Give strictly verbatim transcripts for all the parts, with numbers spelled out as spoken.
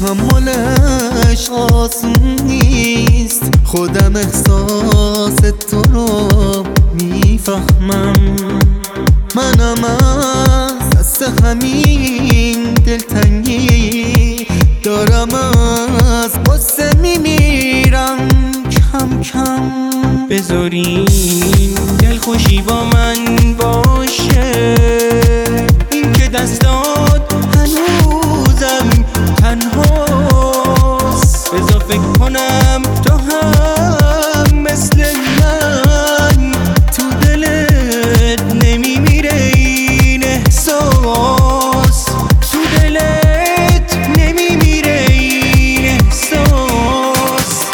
تحملش آسون نیست. خودم احساس تو رو میفهمم، منم از دست همین دلتنگی دارم از قصه میمیرم کم کم. بذارین دلخوشی با من باشه، این که دستات هنوزم تنهاست. بذار فکر کنم تو هم مثل من تو دلت نمیمیره این احساس، تو دلت نمیمیره این احساس.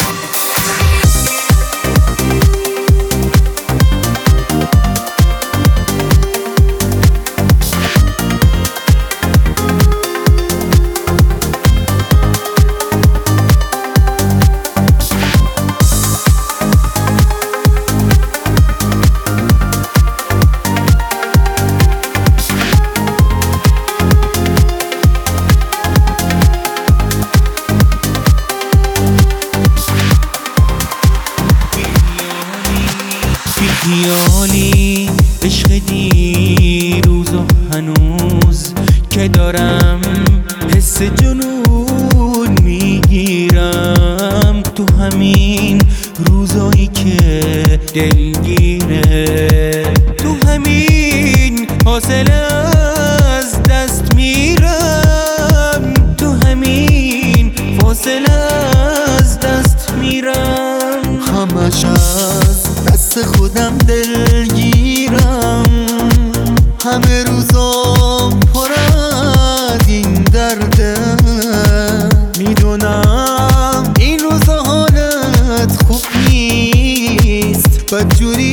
بیخیالی عشق دیروز و هنوز که دارم حس جنون میگیرم، تو همین روزایی که دلگیره، تو همین حاصله از دست میرم، تو همین فاصله از دست میرم. همش از دست خودم دلگیرم، همه روزام پر از این درده. میدونم این روزا حالت خوب نیست، بدجوری